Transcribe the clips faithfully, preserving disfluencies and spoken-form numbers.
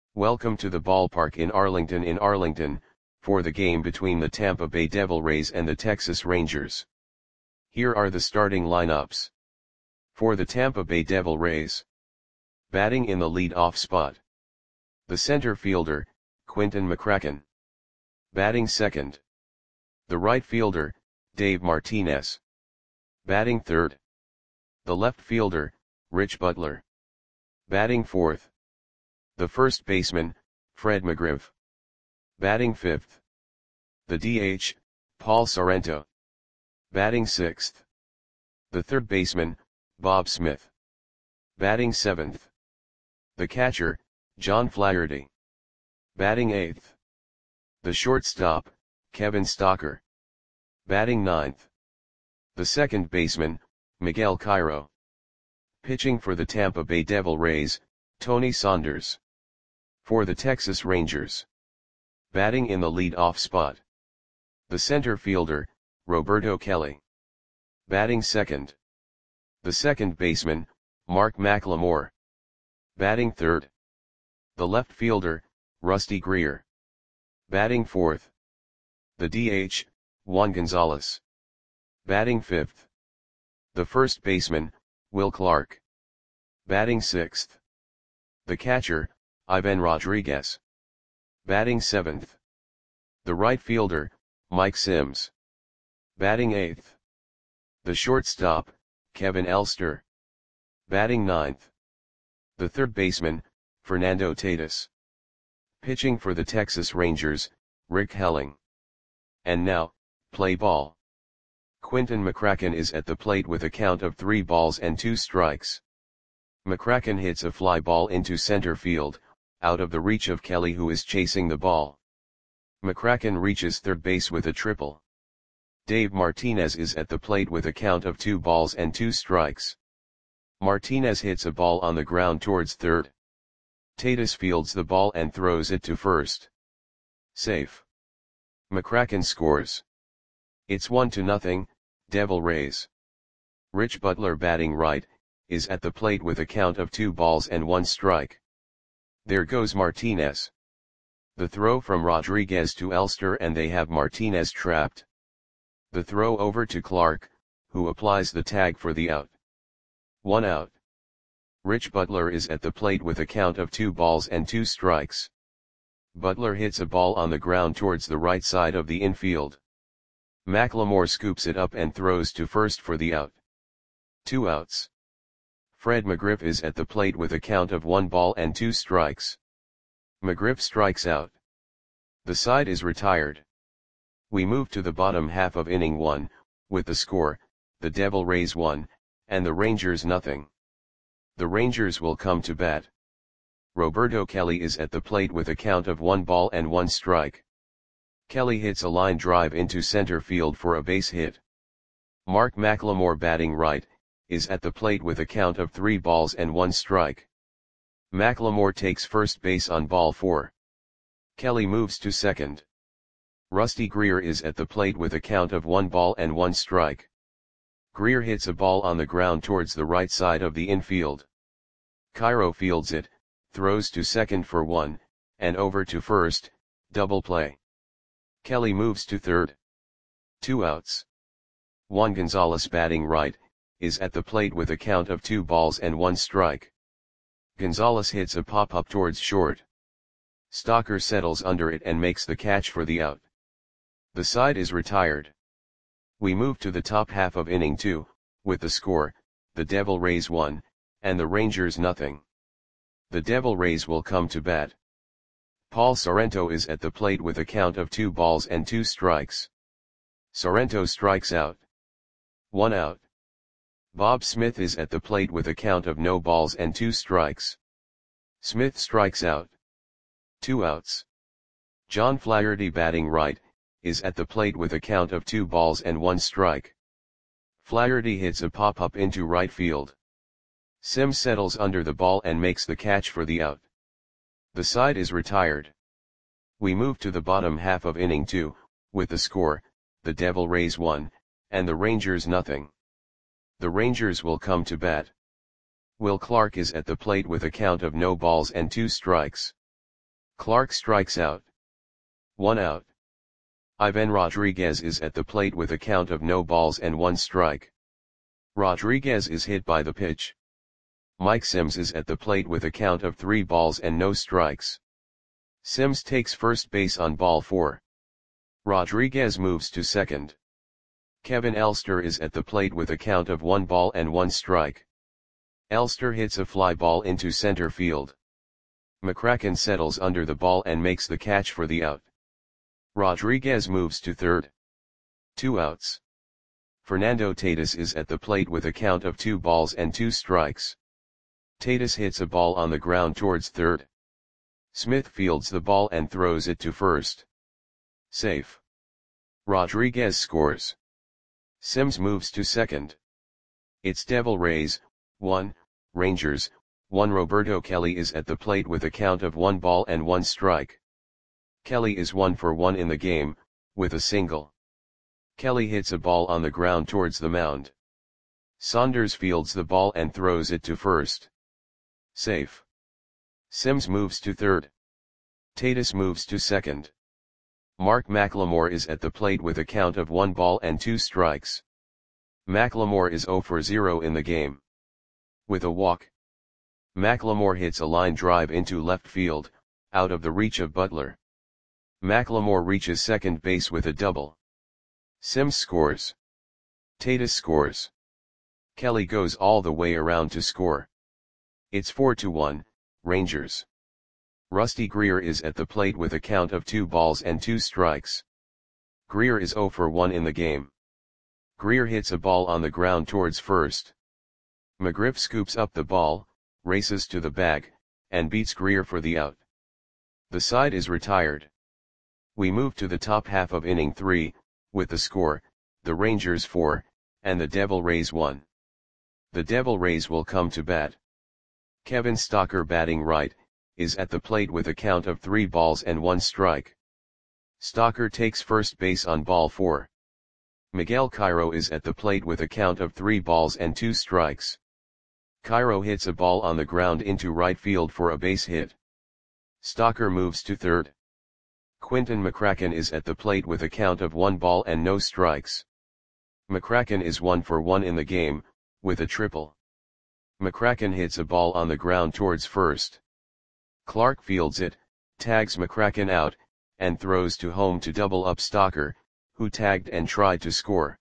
Welcome to the ballpark in Arlington in Arlington, for the game between the Tampa Bay Devil Rays and the Texas Rangers. Here are the starting lineups. For the Tampa Bay Devil Rays. Batting in the lead-off spot. The center fielder, Quinton McCracken. Batting second. The right fielder, Dave Martinez. Batting third. The left fielder, Rich Butler. Batting fourth. The first baseman, Fred McGriff. Batting fifth. The D H, Paul Sorrento. Batting sixth. The third baseman, Bob Smith. Batting seventh. The catcher, John Flaherty. Batting eighth. The shortstop, Kevin Stocker. Batting ninth. The second baseman, Miguel Cairo. Pitching for the Tampa Bay Devil Rays, Tony Saunders. For the Texas Rangers. Batting in the lead-off spot. The center fielder, Roberto Kelly. Batting second. The second baseman, Mark McLemore. Batting third. The left fielder, Rusty Greer. Batting fourth. The D H, Juan Gonzalez. Batting fifth. The first baseman, Will Clark. Batting sixth. The catcher, Ivan Rodriguez. Batting seventh. The right fielder, Mike Sims. Batting eighth. The shortstop, Kevin Elster. Batting ninth. The third baseman, Fernando Tatis. Pitching for the Texas Rangers, Rick Helling. And now, play ball. Quinton McCracken is at the plate with a count of three balls and two strikes. McCracken hits a fly ball into center field, out of the reach of Kelly, who is chasing the ball. McCracken reaches third base with a triple. Dave Martinez is at the plate with a count of two balls and two strikes. Martinez hits a ball on the ground towards third. Tatis fields the ball and throws it to first. Safe. McCracken scores. It's one to nothing, Devil Rays. Rich Butler, batting right, is at the plate with a count of two balls and one strike. There goes Martinez. The throw from Rodriguez to Elster, and they have Martinez trapped. The throw over to Clark, who applies the tag for the out. One out. Rich Butler is at the plate with a count of two balls and two strikes. Butler hits a ball on the ground towards the right side of the infield. McLemore scoops it up and throws to first for the out. Two outs. Fred McGriff is at the plate with a count of one ball and two strikes. McGriff strikes out. The side is retired. We move to the bottom half of inning one, with the score, the Devil Rays one, and the Rangers nothing. The Rangers will come to bat. Roberto Kelly is at the plate with a count of one ball and one strike. Kelly hits a line drive into center field for a base hit. Mark McLemore, batting right, is at the plate with a count of three balls and one strike. McLemore takes first base on ball four. Kelly moves to second. Rusty Greer is at the plate with a count of one ball and one strike. Greer hits a ball on the ground towards the right side of the infield. Cairo fields it, throws to second for one, and over to first, double play. Kelly moves to third. Two outs. Juan Gonzalez, batting right, is at the plate with a count of two balls and one strike. Gonzalez hits a pop-up towards short. Stocker settles under it and makes the catch for the out. The side is retired. We move to the top half of inning two, with the score, the Devil Rays one, and the Rangers nothing. The Devil Rays will come to bat. Paul Sorrento is at the plate with a count of two balls and two strikes. Sorrento strikes out. One out. Bob Smith is at the plate with a count of no balls and two strikes. Smith strikes out. Two outs. John Flaherty, batting right, is at the plate with a count of two balls and one strike. Flaherty hits a pop-up into right field. Sims settles under the ball and makes the catch for the out. The side is retired. We move to the bottom half of inning two, with the score, the Devil Rays one, and the Rangers nothing. The Rangers will come to bat. Will Clark is at the plate with a count of no balls and two strikes. Clark strikes out. One out. Ivan Rodriguez is at the plate with a count of no balls and one strike. Rodriguez is hit by the pitch. Mike Sims is at the plate with a count of three balls and no strikes. Sims takes first base on ball four. Rodriguez moves to second. Kevin Elster is at the plate with a count of one ball and one strike. Elster hits a fly ball into center field. McCracken settles under the ball and makes the catch for the out. Rodriguez moves to third. Two outs. Fernando Tatis is at the plate with a count of two balls and two strikes. Tatis hits a ball on the ground towards third. Smith fields the ball and throws it to first. Safe. Rodriguez scores. Sims moves to second. It's Devil Rays, one, Rangers, one. Roberto Kelly is at the plate with a count of one ball and one strike. Kelly is one for one in the game, with a single. Kelly hits a ball on the ground towards the mound. Saunders fields the ball and throws it to first. Safe. Sims moves to third. Tatis moves to second. Mark McLemore is at the plate with a count of one ball and two strikes. McLemore is zero for zero in the game. With a walk. McLemore hits a line drive into left field, out of the reach of Butler. McLemore reaches second base with a double. Sims scores. Tatis scores. Kelly goes all the way around to score. It's four to one, Rangers. Rusty Greer is at the plate with a count of two balls and two strikes. Greer is zero for one in the game. Greer hits a ball on the ground towards first. McGriff scoops up the ball, races to the bag, and beats Greer for the out. The side is retired. We move to the top half of inning three, with the score, the Rangers four, and the Devil Rays one. The Devil Rays will come to bat. Kevin Stocker, batting right, is at the plate with a count of three balls and one strike. Stocker takes first base on ball four. Miguel Cairo is at the plate with a count of three balls and two strikes. Cairo hits a ball on the ground into right field for a base hit. Stocker moves to third. Quinton McCracken is at the plate with a count of one ball and no strikes. McCracken is one for one in the game, with a triple. McCracken hits a ball on the ground towards first. Clark fields it, tags McCracken out, and throws to home to double up Stocker, who tagged and tried to score.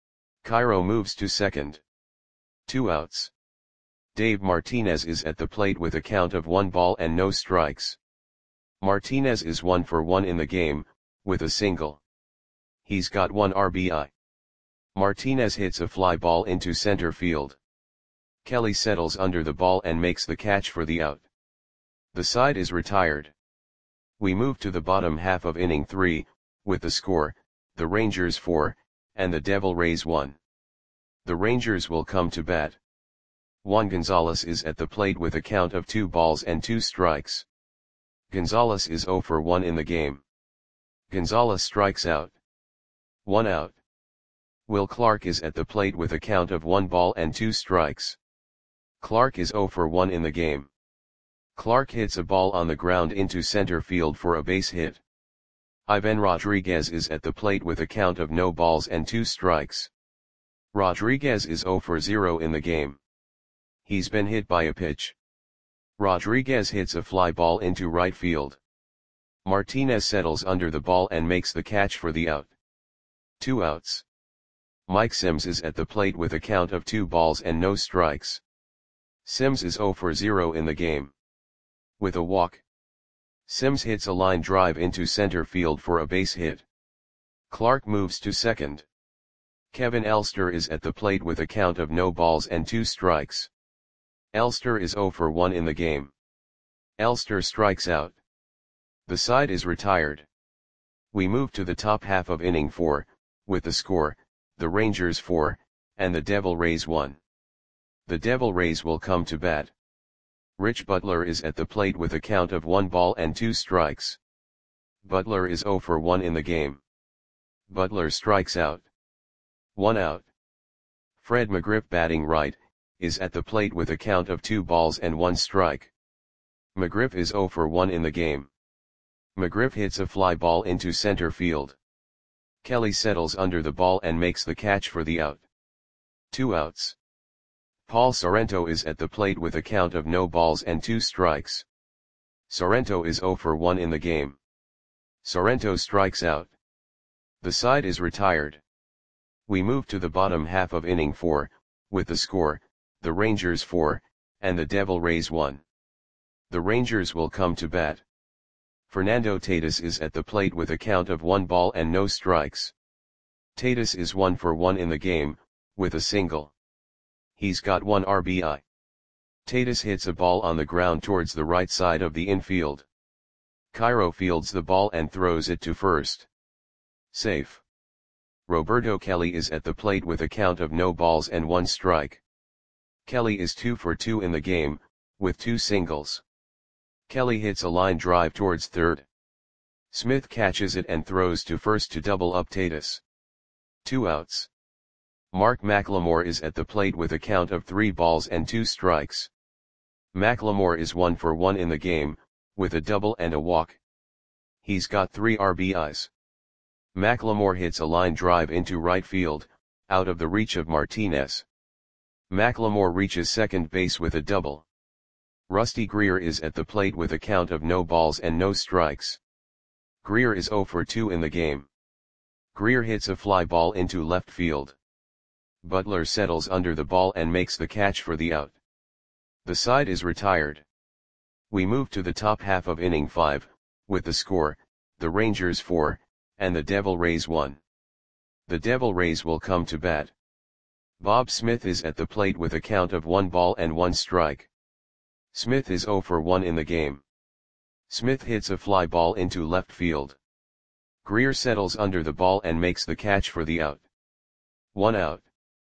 Cairo moves to second. Two outs. Dave Martinez is at the plate with a count of one ball and no strikes. Martinez is one for one in the game, with a single. He's got one R B I. Martinez hits a fly ball into center field. Kelly settles under the ball and makes the catch for the out. The side is retired. We move to the bottom half of inning three, with the score, the Rangers four, and the Devil Rays one. The Rangers will come to bat. Juan Gonzalez is at the plate with a count of two balls and two strikes. Gonzalez is zero for one in the game. Gonzalez strikes out. One out. Will Clark is at the plate with a count of one ball and two strikes. Clark is zero for one in the game. Clark hits a ball on the ground into center field for a base hit. Ivan Rodriguez is at the plate with a count of no balls and two strikes. Rodriguez is zero for zero in the game. He's been hit by a pitch. Rodriguez hits a fly ball into right field. Martinez settles under the ball and makes the catch for the out. Two outs. Mike Sims is at the plate with a count of two balls and no strikes. Sims is zero for zero in the game. With a walk. Sims hits a line drive into center field for a base hit. Clark moves to second. Kevin Elster is at the plate with a count of no balls and two strikes. Elster is zero for one in the game. Elster strikes out. The side is retired. We move to the top half of inning four, with the score, the Rangers four, and the Devil Rays one. The Devil Rays will come to bat. Rich Butler is at the plate with a count of one ball and two strikes. Butler is zero for one in the game. Butler strikes out. One out. Fred McGriff, batting right, is at the plate with a count of two balls and one strike. McGriff is zero for one in the game. McGriff hits a fly ball into center field. Kelly settles under the ball and makes the catch for the out. Two outs. Paul Sorrento is at the plate with a count of no balls and two strikes. Sorrento is zero for one in the game. Sorrento strikes out. The side is retired. We move to the bottom half of inning four, with the score, the Rangers four, and the Devil Rays one. The Rangers will come to bat. Fernando Tatis is at the plate with a count of one ball and no strikes. Tatis is one for one in the game, with a single. He's got one R B I. Tatis hits a ball on the ground towards the right side of the infield. Cairo fields the ball and throws it to first. Safe. Roberto Kelly is at the plate with a count of no balls and one strike. Kelly is two for two in the game, with two singles. Kelly hits a line drive towards third. Smith catches it and throws to first to double up Tatis. Two outs. Mark McLemore is at the plate with a count of three balls and two strikes. McLemore is one for one in the game, with a double and a walk. He's got three R B Is. McLemore hits a line drive into right field, out of the reach of Martinez. McLemore reaches second base with a double. Rusty Greer is at the plate with a count of no balls and no strikes. Greer is zero for two in the game. Greer hits a fly ball into left field. Butler settles under the ball and makes the catch for the out. The side is retired. We move to the top half of inning five, with the score, the Rangers four, and the Devil Rays one. The Devil Rays will come to bat. Bob Smith is at the plate with a count of one ball and one strike. Smith is zero for one in the game. Smith hits a fly ball into left field. Greer settles under the ball and makes the catch for the out. One out.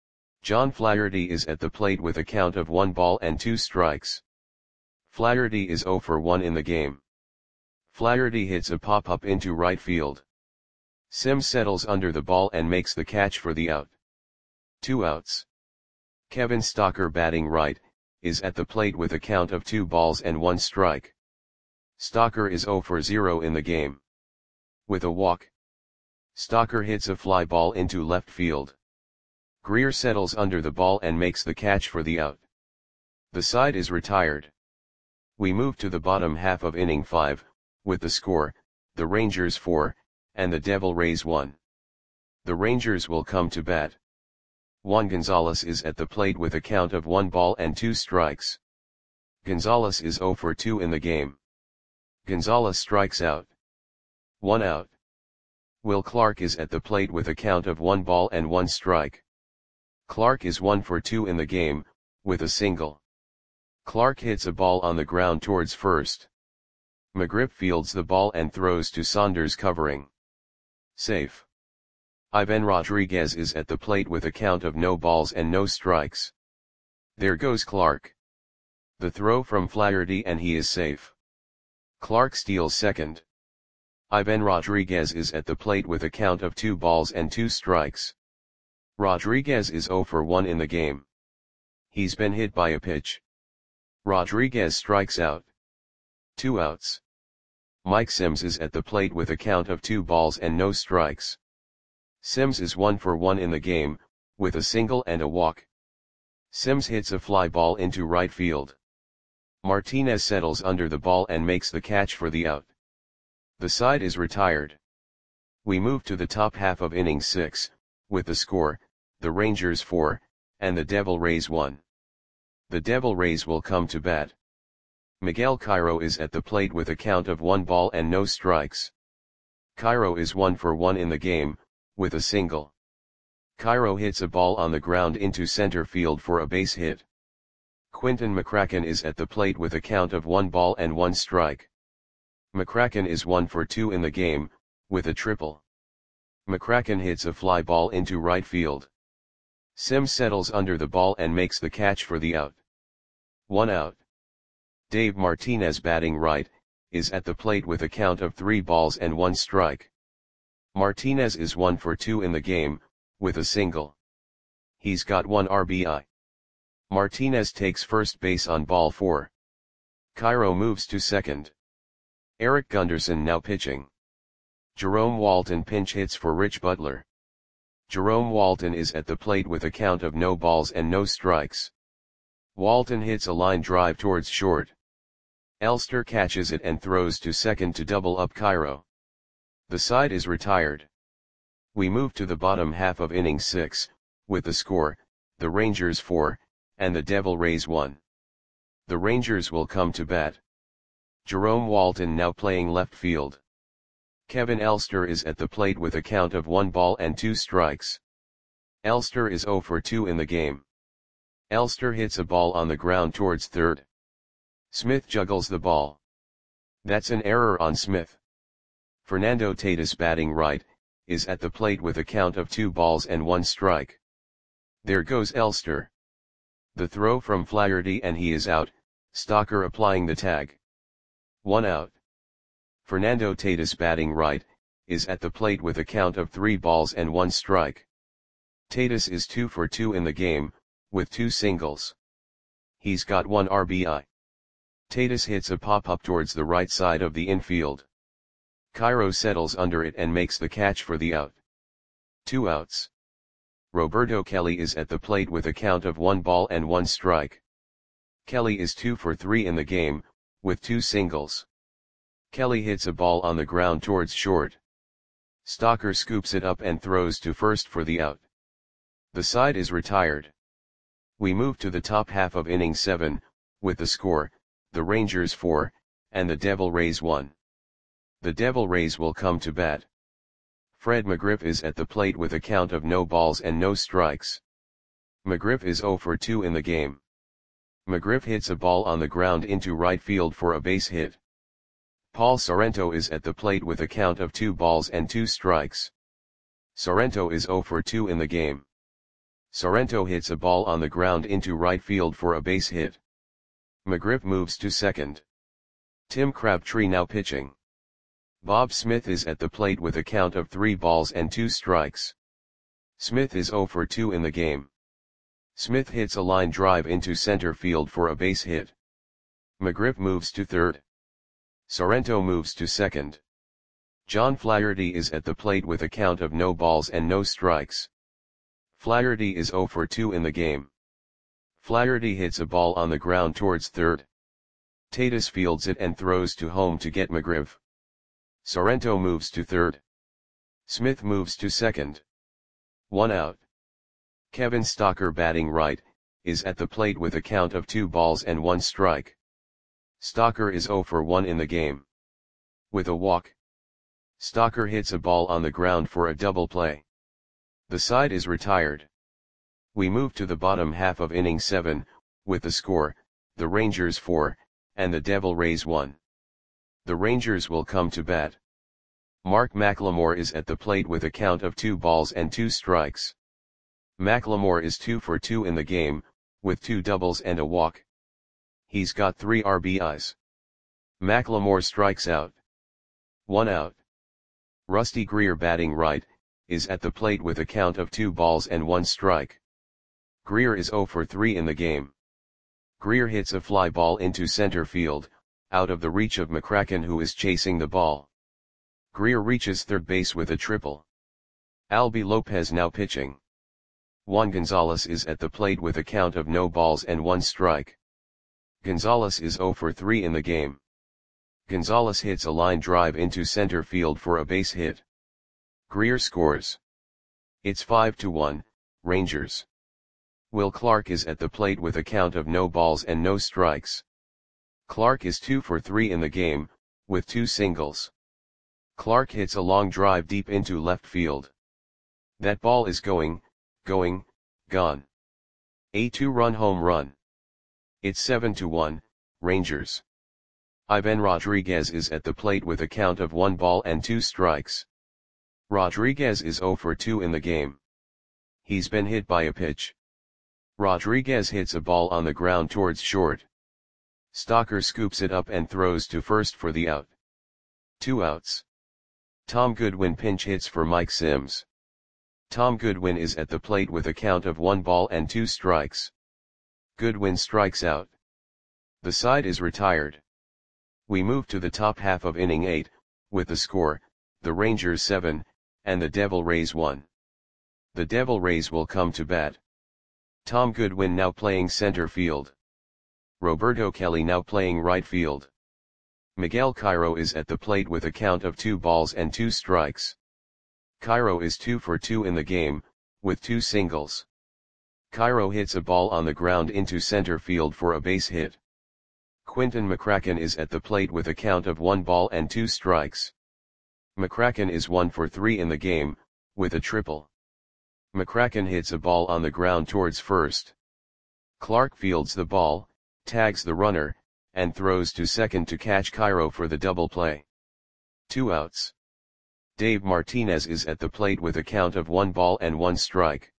John Flaherty is at the plate with a count of one ball and two strikes. Flaherty is zero for one in the game. Flaherty hits a pop-up into right field. Sims settles under the ball and makes the catch for the out. Two outs. Kevin Stocker, batting right, is at the plate with a count of two balls and one strike. Stocker is zero for zero in the game. With a walk. Stocker hits a fly ball into left field. Greer settles under the ball and makes the catch for the out. The side is retired. We move to the bottom half of inning five, with the score, the Rangers four, and the Devil Rays one. The Rangers will come to bat. Juan Gonzalez is at the plate with a count of one ball and two strikes. Gonzalez is zero for two in the game. Gonzalez strikes out. One out. Will Clark is at the plate with a count of one ball and one strike. Clark is one for two in the game, with a single. Clark hits a ball on the ground towards first. McGriff fields the ball and throws to Saunders covering. Safe. Ivan Rodriguez is at the plate with a count of no balls and no strikes. There goes Clark. The throw from Flaherty and he is safe. Clark steals second. Ivan Rodriguez is at the plate with a count of two balls and two strikes. Rodriguez is zero for one in the game. He's been hit by a pitch. Rodriguez strikes out. Two outs. Mike Sims is at the plate with a count of two balls and no strikes. Sims is one for one in the game, with a single and a walk. Sims hits a fly ball into right field. Martinez settles under the ball and makes the catch for the out. The side is retired. We move to the top half of inning six, with the score, the Rangers four, and the Devil Rays one. The Devil Rays will come to bat. Miguel Cairo is at the plate with a count of one ball and no strikes. Cairo is one for one in the game, with a single. Cairo hits a ball on the ground into center field for a base hit. Quinton McCracken is at the plate with a count of one ball and one strike. McCracken is one for two in the game, with a triple. McCracken hits a fly ball into right field. Sims settles under the ball and makes the catch for the out. One out. Dave Martinez, batting right, is at the plate with a count of three balls and one strike. Martinez is one for two in the game, with a single. He's got one R B I. Martinez takes first base on ball four. Cairo moves to second. Eric Gunderson now pitching. Jerome Walton pinch hits for Rich Butler. Jerome Walton is at the plate with a count of no balls and no strikes. Walton hits a line drive towards short. Elster catches it and throws to second to double up Cairo. The side is retired. We move to the bottom half of inning six, with the score, the Rangers four, and the Devil Rays one. The Rangers will come to bat. Jerome Walton now playing left field. Kevin Elster is at the plate with a count of one ball and two strikes. Elster is oh for two in the game. Elster hits a ball on the ground towards third. Smith juggles the ball. That's an error on Smith. Fernando Tatis, batting right, is at the plate with a count of two balls and one strike. There goes Elster. The throw from Flaherty and he is out, Stalker applying the tag. One out. Fernando Tatis, batting right, is at the plate with a count of three balls and one strike. Tatis is two for two in the game, with two singles. He's got one R B I. Tatis hits a pop-up towards the right side of the infield. Cairo settles under it and makes the catch for the out. Two outs. Roberto Kelly is at the plate with a count of one ball and one strike. Kelly is two for three in the game, with two singles. Kelly hits a ball on the ground towards short. Stalker scoops it up and throws to first for the out. The side is retired. We move to the top half of inning seven, with the score, the Rangers four, and the Devil Rays one. The Devil Rays will come to bat. Fred McGriff is at the plate with a count of no balls and no strikes. McGriff is oh for two in the game. McGriff hits a ball on the ground into right field for a base hit. Paul Sorrento is at the plate with a count of two balls and two strikes. Sorrento is oh for two in the game. Sorrento hits a ball on the ground into right field for a base hit. McGriff moves to second. Tim Crabtree now pitching. Bob Smith is at the plate with a count of three balls and two strikes. Smith is oh for two in the game. Smith hits a line drive into center field for a base hit. McGriff moves to third. Sorrento moves to second. John Flaherty is at the plate with a count of no balls and no strikes. Flaherty is oh for two in the game. Flaherty hits a ball on the ground towards third. Tatis fields it and throws to home to get McGriff. Sorrento moves to third. Smith moves to second. One out. Kevin Stalker, batting right, is at the plate with a count of two balls and one strike. Stalker is oh for one in the game. With a walk. Stalker hits a ball on the ground for a double play. The side is retired. We move to the bottom half of inning seven, with the score, the Rangers four, and the Devil Rays one. The Rangers will come to bat. Mark McLemore is at the plate with a count of two balls and two strikes. McLemore is two for two in the game, with two doubles and a walk. He's got three R B Is. McLemore strikes out. One out. Rusty Greer, batting right, is at the plate with a count of two balls and one strike. Greer is oh for three in the game. Greer hits a fly ball into center field, out of the reach of McCracken, who is chasing the ball. Greer reaches third base with a triple. Albie Lopez now pitching. Juan Gonzalez is at the plate with a count of no balls and one strike. Gonzalez is oh for three in the game. Gonzalez hits a line drive into center field for a base hit. Greer scores. It's five to one, Rangers. Will Clark is at the plate with a count of no balls and no strikes. Clark is two for three in the game, with two singles. Clark hits a long drive deep into left field. That ball is going, going, gone. A two-run home run. It's seven to one, Rangers. Ivan Rodriguez is at the plate with a count of one ball and two strikes. Rodriguez is oh for two in the game. He's been hit by a pitch. Rodriguez hits a ball on the ground towards short. Stalker scoops it up and throws to first for the out. Two outs. Tom Goodwin pinch hits for Mike Sims. Tom Goodwin is at the plate with a count of one ball and two strikes. Goodwin strikes out. The side is retired. We move to the top half of inning eight, with the score, the Rangers seven, and the Devil Rays one. The Devil Rays will come to bat. Tom Goodwin now playing center field. Roberto Kelly now playing right field. Miguel Cairo is at the plate with a count of two balls and two strikes. Cairo is two for two in the game, with two singles. Cairo hits a ball on the ground into center field for a base hit. Quinton McCracken is at the plate with a count of one ball and two strikes. McCracken is one for three in the game, with a triple. McCracken hits a ball on the ground towards first. Clark fields the ball, tags the runner, and throws to second to catch Cairo for the double play. Two outs. Dave Martinez is at the plate with a count of one ball and one strike.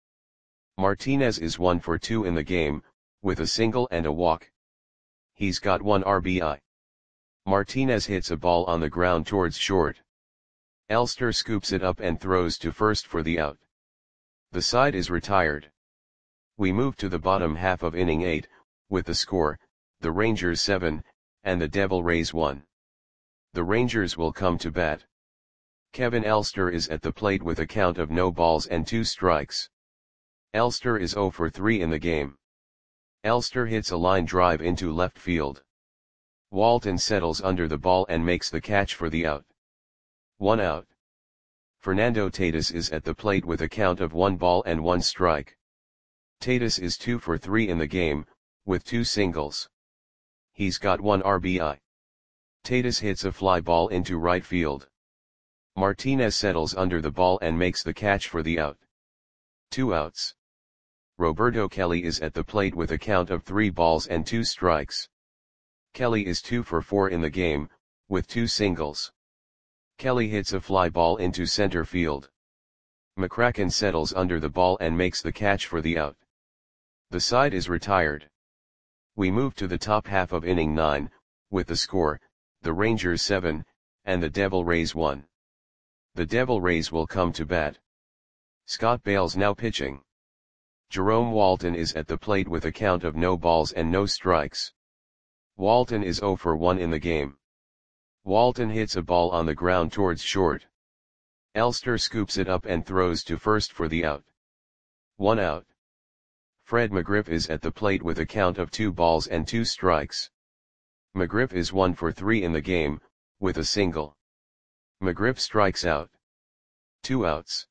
Martinez is one for two in the game, with a single and a walk. He's got one R B I. Martinez hits a ball on the ground towards short. Elster scoops it up and throws to first for the out. The side is retired. We move to the bottom half of inning eight, with the score, the Rangers seven, and the Devil Rays one. The Rangers will come to bat. Kevin Elster is at the plate with a count of no balls and two strikes. Elster is zero for three in the game. Elster hits a line drive into left field. Walton settles under the ball and makes the catch for the out. One out. Fernando Tatis is at the plate with a count of one ball and one strike. Tatis is two for three in the game, with two singles. He's got one R B I. Tatis hits a fly ball into right field. Martinez settles under the ball and makes the catch for the out. Two outs. Roberto Kelly is at the plate with a count of three balls and two strikes. Kelly is two for four in the game, with two singles. Kelly hits a fly ball into center field. McCracken settles under the ball and makes the catch for the out. The side is retired. We move to the top half of inning nine, with the score, the Rangers seven, and the Devil Rays one. The Devil Rays will come to bat. Scott Bales now pitching. Jerome Walton is at the plate with a count of no balls and no strikes. Walton is zero for one in the game. Walton hits a ball on the ground towards short. Elster scoops it up and throws to first for the out. One out. Fred McGriff is at the plate with a count of two balls and two strikes. McGriff is one for three in the game, with a single. McGriff strikes out. Two outs.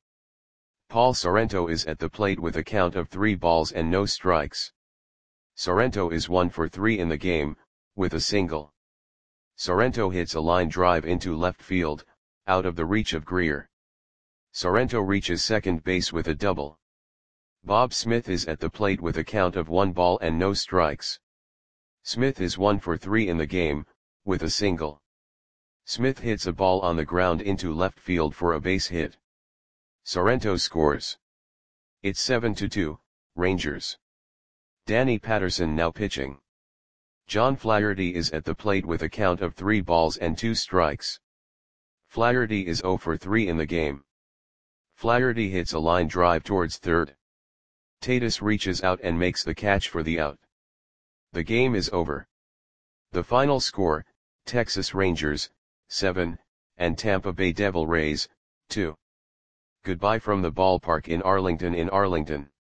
Paul Sorrento is at the plate with a count of three balls and no strikes. Sorrento is one for three in the game, with a single. Sorrento hits a line drive into left field, out of the reach of Greer. Sorrento reaches second base with a double. Bob Smith is at the plate with a count of one ball and no strikes. Smith is one for three in the game, with a single. Smith hits a ball on the ground into left field for a base hit. Sorrento scores. It's seven to two, Rangers. Danny Patterson now pitching. John Flaherty is at the plate with a count of three balls and two strikes. Flaherty is zero for three in the game. Flaherty hits a line drive towards third. Tatis reaches out and makes the catch for the out. The game is over. The final score, Texas Rangers, seven, and Tampa Bay Devil Rays, two. Goodbye from the ballpark in Arlington in Arlington.